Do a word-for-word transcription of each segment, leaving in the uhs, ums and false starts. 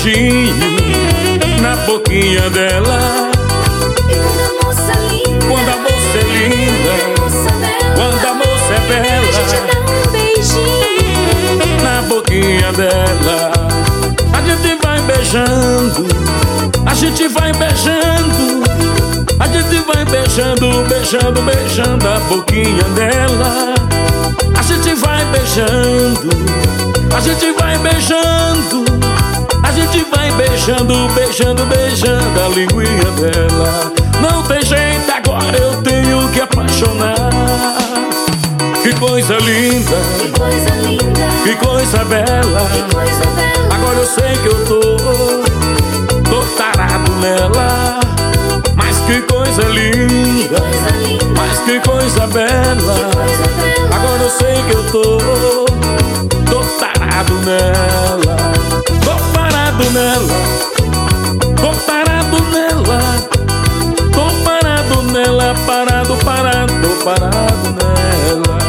beijinho na boquinha dela. E quando a moça linda, Quando a moça é linda, quando a moça é bela, quando a moça é a gente bela, dá um beijinho na boquinha dela. A gente vai beijando, a gente vai beijando, a gente vai beijando, beijando, beijando a boquinha dela. A gente vai beijando, a gente vai beijando, a gente vai beijando, beijando, beijando a linguinha dela. Não tem jeito, agora eu tenho que apaixonar. Que coisa linda, que coisa linda, que coisa bela. que coisa bela. Agora eu sei que eu tô, tô tarado nela. Mas que coisa linda, Coisa linda, mas que coisa bela. coisa bela. Agora eu sei que eu tô, tô parado nela. Tô parado nela, tô parado nela, tô parado nela, parado, parado, tô parado nela.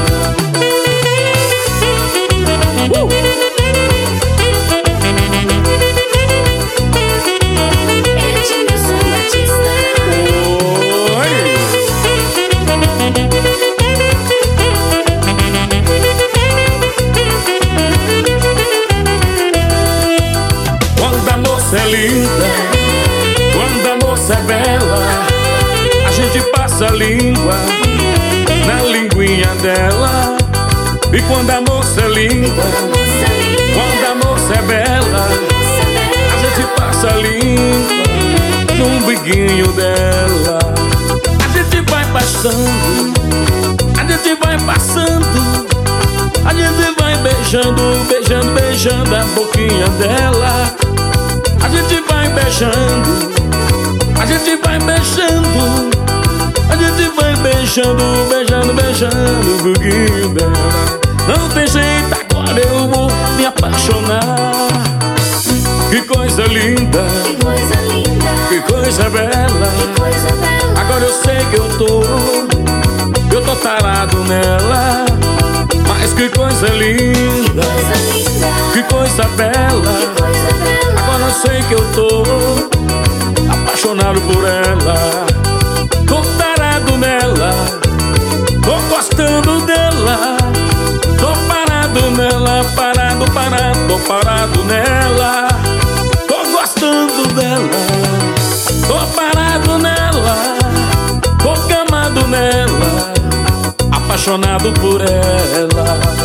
Uh! Edmilson Batista. Oi! Quando a moça é linda, quando a moça é bela, a gente passa a língua na linguinha dela. E quando a moça é linda, Quando a moça linda, quando a moça é bela, moça bela, a gente passa a língua no biguinho dela. A gente vai passando, a gente vai passando, a gente vai beijando, beijando, beijando a boquinha dela. A gente vai beijando, a gente vai beijando, a gente vai beijando, beijando, beijando o biguinho dela. Não tem jeito, agora eu vou me apaixonar. Que coisa linda, que coisa linda, que coisa bela. que coisa bela. Agora eu sei que eu tô, eu tô tarado nela. Mas que coisa linda, Coisa linda, que coisa bela. que coisa bela. Agora eu sei que eu tô apaixonado por ela. Tô tarado nela, tô gostando dela. Tô parado nela, parado, parado, tô parado nela. Tô gostando dela, tô parado nela, tô gamado nela, apaixonado por ela.